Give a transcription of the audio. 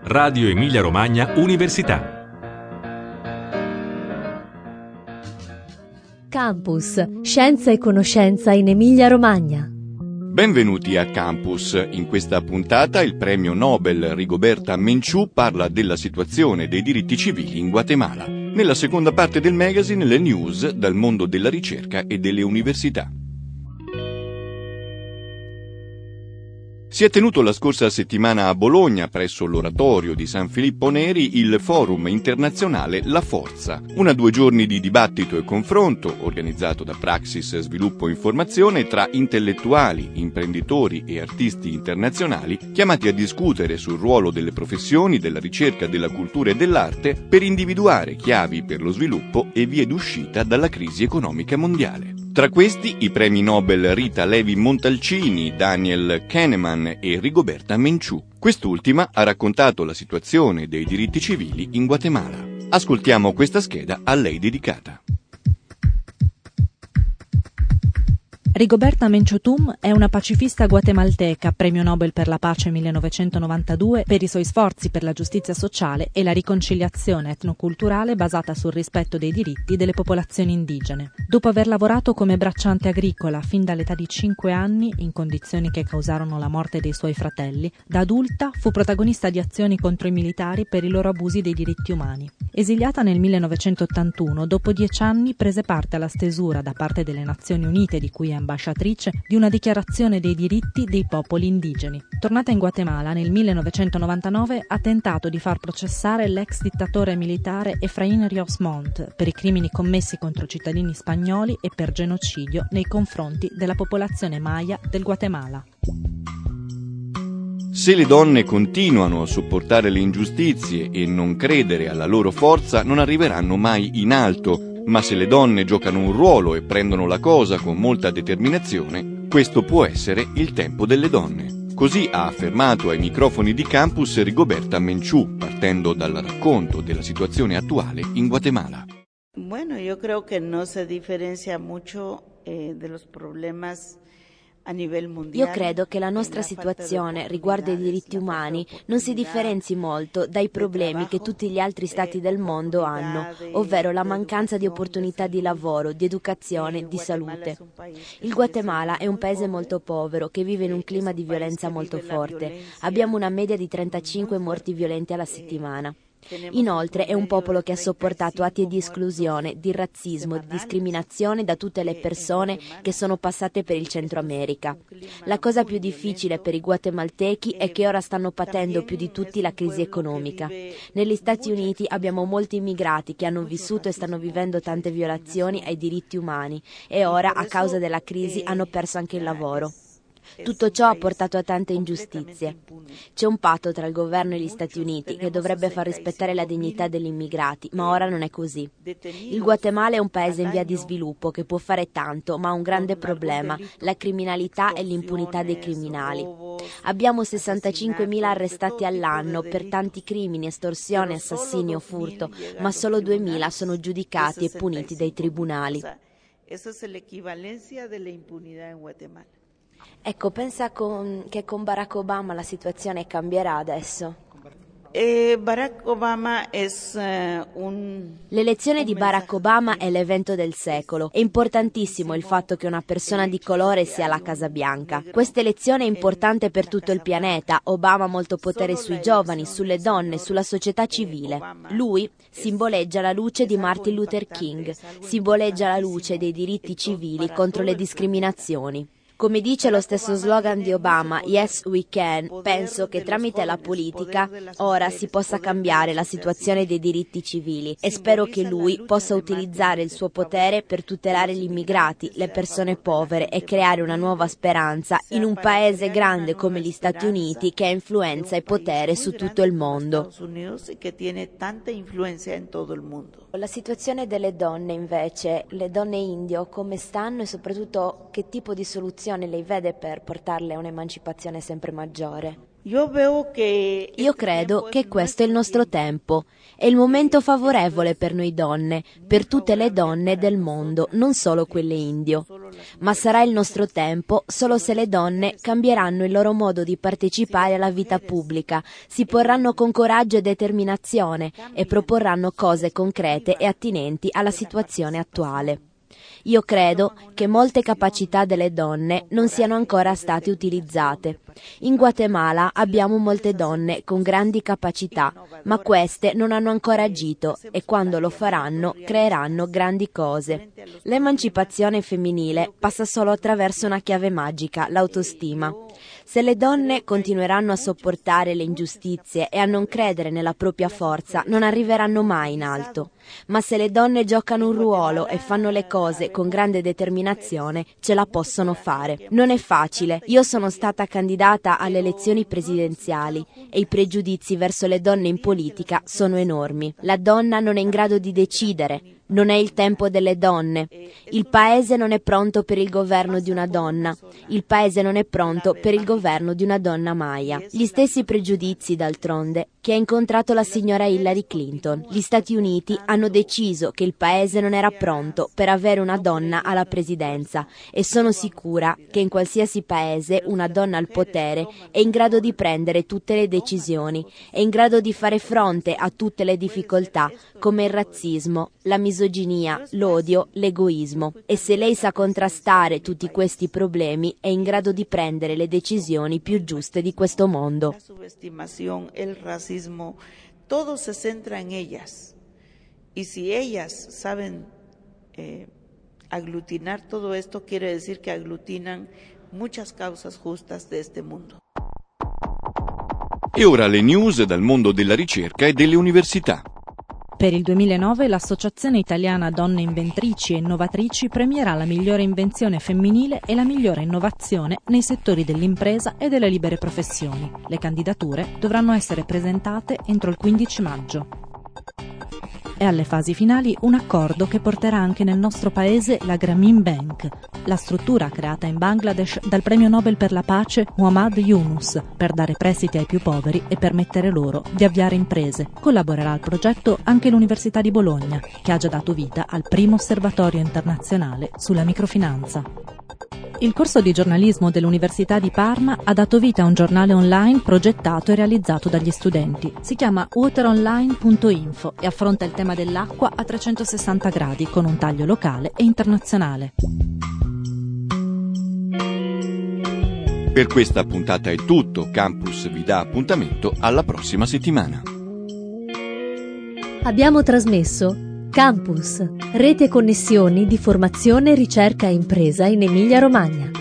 Radio Emilia Romagna Università. Campus, scienza e conoscenza in Emilia Romagna. Benvenuti a Campus. In questa puntata il premio Nobel Rigoberta Menchú parla della situazione dei diritti civili in Guatemala. Nella seconda parte del magazine le news dal mondo della ricerca e delle università. Si è tenuto la scorsa settimana a Bologna, presso l'oratorio di San Filippo Neri, il forum internazionale La Forza. 2 giorni di dibattito e confronto, organizzato da Praxis Sviluppo e Informazione, tra intellettuali, imprenditori e artisti internazionali, chiamati a discutere sul ruolo delle professioni, della ricerca, della cultura e dell'arte, per individuare chiavi per lo sviluppo e vie d'uscita dalla crisi economica mondiale. Tra questi i premi Nobel Rita Levi Montalcini, Daniel Kahneman e Rigoberta Menchú. Quest'ultima ha raccontato la situazione dei diritti civili in Guatemala. Ascoltiamo questa scheda a lei dedicata. Rigoberta Menchú è una pacifista guatemalteca, premio Nobel per la pace 1992 per i suoi sforzi per la giustizia sociale e la riconciliazione etnoculturale basata sul rispetto dei diritti delle popolazioni indigene. Dopo aver lavorato come bracciante agricola fin dall'età di 5 anni, in condizioni che causarono la morte dei suoi fratelli, da adulta fu protagonista di azioni contro i militari per i loro abusi dei diritti umani. Esiliata nel 1981, dopo 10 anni prese parte alla stesura da parte delle Nazioni Unite, di cui è ambasciatrice, di una dichiarazione dei diritti dei popoli indigeni. Tornata in Guatemala nel 1999, ha tentato di far processare l'ex dittatore militare Efraín Ríos Montt per i crimini commessi contro cittadini spagnoli e per genocidio nei confronti della popolazione maya del Guatemala. Se le donne continuano a sopportare le ingiustizie e non credere alla loro forza, non arriveranno mai in alto. Ma se le donne giocano un ruolo e prendono la cosa con molta determinazione, questo può essere il tempo delle donne. Così ha affermato ai microfoni di Campus Rigoberta Menchú, partendo dal racconto della situazione attuale in Guatemala. Bueno, yo creo que no se diferencia mucho de los problemas. Io credo che la nostra situazione riguardo ai diritti umani non si differenzi molto dai problemi che tutti gli altri stati del mondo hanno, ovvero la mancanza di opportunità di lavoro, di educazione, di salute. Il Guatemala è un paese molto povero che vive in un clima di violenza molto forte. Abbiamo una media di 35 morti violenti alla settimana. Inoltre è un popolo che ha sopportato atti di esclusione, di razzismo, di discriminazione da tutte le persone che sono passate per il Centro America. La cosa più difficile per i guatemaltechi è che ora stanno patendo più di tutti la crisi economica. Negli Stati Uniti abbiamo molti immigrati che hanno vissuto e stanno vivendo tante violazioni ai diritti umani e ora, a causa della crisi, hanno perso anche il lavoro. Tutto ciò ha portato a tante ingiustizie. C'è un patto tra il governo e gli Stati Uniti che dovrebbe far rispettare la dignità degli immigrati, ma ora non è così. Il Guatemala è un paese in via di sviluppo che può fare tanto, ma ha un grande problema, la criminalità e l'impunità dei criminali. Abbiamo 65.000 arrestati all'anno per tanti crimini, estorsione, assassinio, furto, ma solo 2.000 sono giudicati e puniti dai tribunali. Esa es l'equivalencia della impunità in Guatemala. Ecco, pensa che con Barack Obama la situazione cambierà adesso? Barack Obama L'elezione di Barack Obama è l'evento del secolo. È importantissimo il fatto che una persona di colore sia alla Casa Bianca. Questa elezione è importante per tutto il pianeta. Obama ha molto potere sui giovani, sulle donne, sulla società civile. Lui simboleggia la luce di Martin Luther King, simboleggia la luce dei diritti civili contro le discriminazioni. Come dice lo stesso slogan di Obama, Yes we can, penso che tramite la politica ora si possa cambiare la situazione dei diritti civili e spero che lui possa utilizzare il suo potere per tutelare gli immigrati, le persone povere e creare una nuova speranza in un paese grande come gli Stati Uniti che ha influenza e potere su tutto il mondo. La situazione delle donne invece, le donne indio, come stanno e soprattutto che tipo di soluzioni soluzione lei vede per portarle a un'emancipazione sempre maggiore? Io credo che questo è il nostro tempo, è il momento favorevole per noi donne, per tutte le donne del mondo, non solo quelle indio. Ma sarà il nostro tempo solo se le donne cambieranno il loro modo di partecipare alla vita pubblica, si porranno con coraggio e determinazione e proporranno cose concrete e attinenti alla situazione attuale. Io credo che molte capacità delle donne non siano ancora state utilizzate. In Guatemala abbiamo molte donne con grandi capacità, ma queste non hanno ancora agito e quando lo faranno creeranno grandi cose. L'emancipazione femminile passa solo attraverso una chiave magica, l'autostima. Se le donne continueranno a sopportare le ingiustizie e a non credere nella propria forza, non arriveranno mai in alto. Ma se le donne giocano un ruolo e fanno le cose con grande determinazione, ce la possono fare. Non è facile. Io sono stata candidata alle elezioni presidenziali e i pregiudizi verso le donne in politica sono enormi. La donna non è in grado di decidere. Non è il tempo delle donne. Il paese non è pronto per il governo di una donna. Il paese non è pronto per il governo di una donna Maya. Gli stessi pregiudizi, d'altronde, che ha incontrato la signora Hillary Clinton. Gli Stati Uniti hanno deciso che il paese non era pronto per avere una donna alla presidenza e sono sicura che in qualsiasi paese una donna al potere è in grado di prendere tutte le decisioni, è in grado di fare fronte a tutte le difficoltà come il razzismo, la misoginia, l'odio, l'egoismo. E se lei sa contrastare tutti questi problemi è in grado di prendere le decisioni più giuste di questo mondo. La subestimación, el racismo, todo se centra en ellas. Y si ellas saben aglutinar todo esto, quiere decir que aglutinan muchas causas justas de este mundo. E ora le news dal mondo della ricerca e delle università. Per il 2009 l'Associazione Italiana Donne Inventrici e Innovatrici premierà la migliore invenzione femminile e la migliore innovazione nei settori dell'impresa e delle libere professioni. Le candidature dovranno essere presentate entro il 15 maggio. E alle fasi finali un accordo che porterà anche nel nostro paese la Grameen Bank, la struttura creata in Bangladesh dal premio Nobel per la pace Muhammad Yunus per dare prestiti ai più poveri e permettere loro di avviare imprese. Collaborerà al progetto anche l'Università di Bologna, che ha già dato vita al primo osservatorio internazionale sulla microfinanza. Il corso di giornalismo dell'Università di Parma ha dato vita a un giornale online progettato e realizzato dagli studenti. Si chiama wateronline.info e affronta il tema dell'acqua a 360 gradi con un taglio locale e internazionale. Per questa puntata è tutto. Campus vi dà appuntamento alla prossima settimana. Abbiamo trasmesso Campus, rete e connessioni di formazione, ricerca e impresa in Emilia-Romagna.